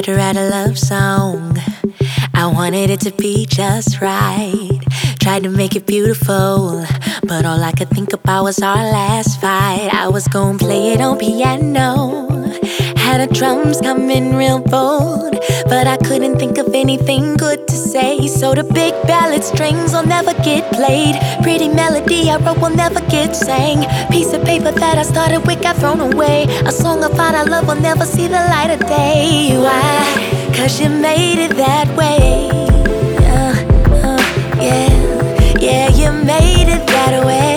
tried to write a love song. I wanted it to be just right. Tried to make it beautiful, but all I could think about was our last fight. I was gonna play it on piano, had the drums coming real bold, but I couldn't think of anything good to say. So the big ballad strings will never get played. Pretty melody I wrote will never get sang. Piece of paper that I started with got thrown away. A song about our love will never see the light of day. Why? 'Cause you made it that way. Yeah, you made it that way.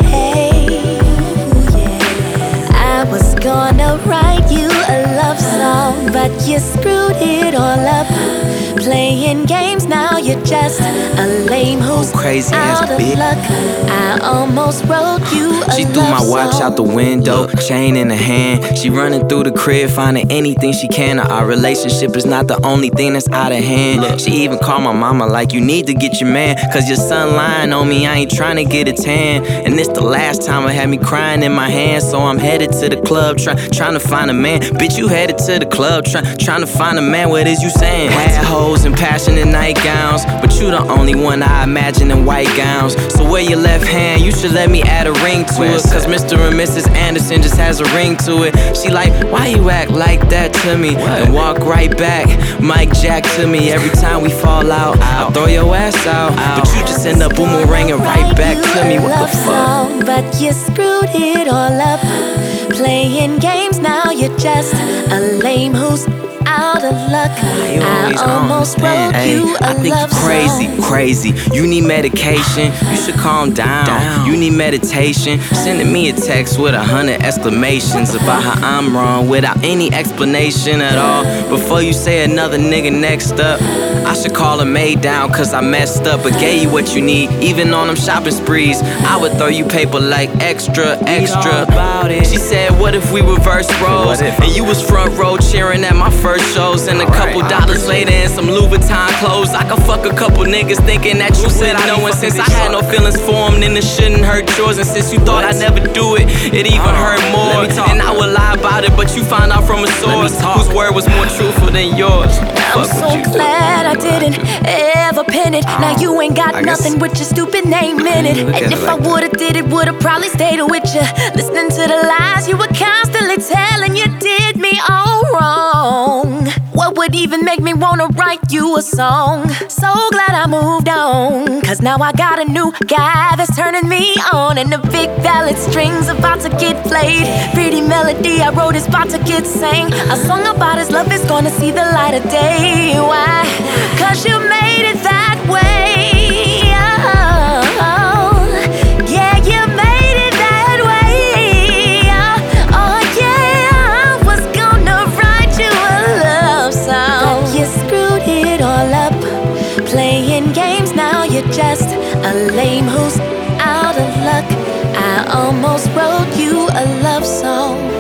Yeah. I was gonna write you a love song, but you screwed it all up. Playing games, now you're just a lame who's crazy out of luck. I almost wrote you a She threw my watch song. out the window, chain in her hand. She running through the crib, finding anything she can. Our relationship is not the only thing that's out of hand. She even called my mama like, you need to get your man, 'cause your son lying on me, I ain't trying to get a tan. And this the last time it had me crying in my hands. So I'm headed to the club, trying to find a man. Bitch, you headed to the club, trying to find a man. What is you saying? Had hoes and passionate nightgowns, but you the only one I imagine in white gowns. So where your left hand, you should let me add a ring to it, 'cause Mr. and Mrs. Anderson just has a ring to it. She like, why you act like that to me? And walk right back, Mike Jack to me. Every time we fall out, I'll throw your ass out, but you just end up boomeranging right back to me. What the fuck? But you screwed it all up. Playing games, now you're just a lame who's out of luck. I almost wrote you a I think love you crazy. You need medication, you should calm down. You need meditation. Sending me a text with 100 exclamations about how I'm wrong without any explanation at all. Before you say another nigga next up, I should call a maid down 'cause I messed up, but gave you what you need. Even on them shopping sprees, I would throw you paper like extra. She said, what if we reverse roles? And you was front row cheering at my first shows, and a couple dollars later in some Louboutin clothes, I could fuck a couple niggas thinking that you said no. And since I had no feelings for them, then it shouldn't hurt yours. And since you thought I'd never do it, it even hurt more. And I would lie about it, but you found out from a source whose word was more truthful than yours. I'm so glad I didn't ever pin it. Now you ain't got nothing with your stupid name in it. And if I would've did it, would've probably stayed with you. Listening to the lies you were constantly telling, you did me all wrong. What would even make me wanna write you a song? So glad I moved on, 'cause now I got a new guy that's turning me on. And the big ballad strings about to get played. Pretty melody I wrote is about to get sang. A song about his love is gonna see the light of day. Why? 'Cause you made it that way. Yeah, you made it that way. Oh yeah, I was gonna write you a love song, but you screwed it all up. Playing games, now you're just a lame who's out of luck. I almost wrote you a love song.